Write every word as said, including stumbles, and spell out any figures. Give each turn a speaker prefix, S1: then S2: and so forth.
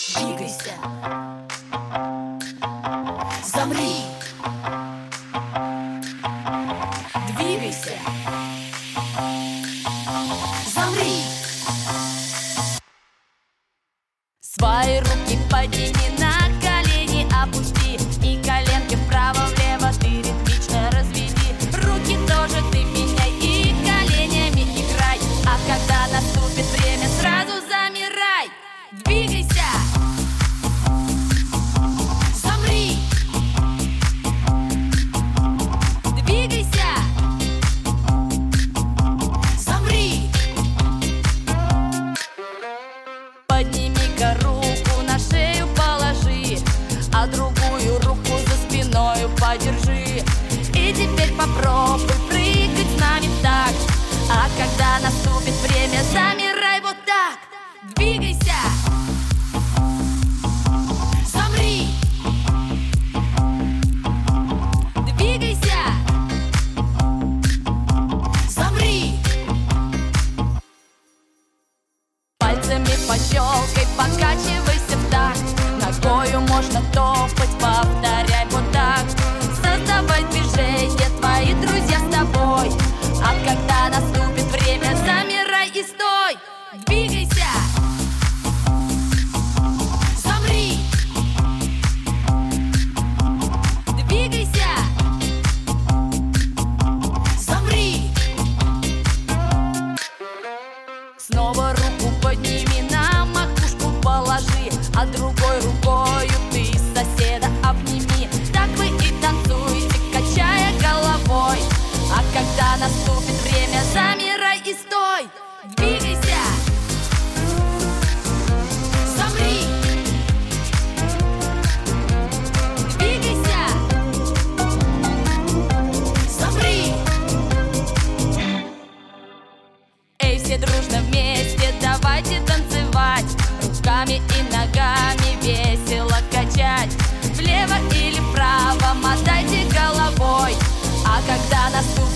S1: Двигайся, замри, двигайся, замри. Свои руки подними, на колени опусти, и коленки вправо-влево ты ритмично разведи. Руки тоже ты меняй и коленями играй, а когда наступит время, сразу замирай. Двигайся, замри, двигайся, замри. Подними-ка руку, на шею положи, а другую руку за спиною подержи. И теперь попробуй прыгать с нами в такт, а когда наступит время, замирай вот так. Двигайся, замри, двигайся, замри. Пальцами пощелкай, покачивайся в такт, ногою можно топать, повторяй вот так. Создавай движение, твои друзья с тобой, а когда наступит время, замирай и стой. Двигайся, замри, двигайся, замри. Снова руку подними, на макушку положи, а другой рукою ты соседа обними. Так вы и танцуете, качая головой, а когда наступит время, замирай и стой. Двигайся, замри, двигайся, замри. Эй, все дружно вместе, давайте танцевать, руками и ногами весело качать. Влево или вправо мотайте головой, а когда наступит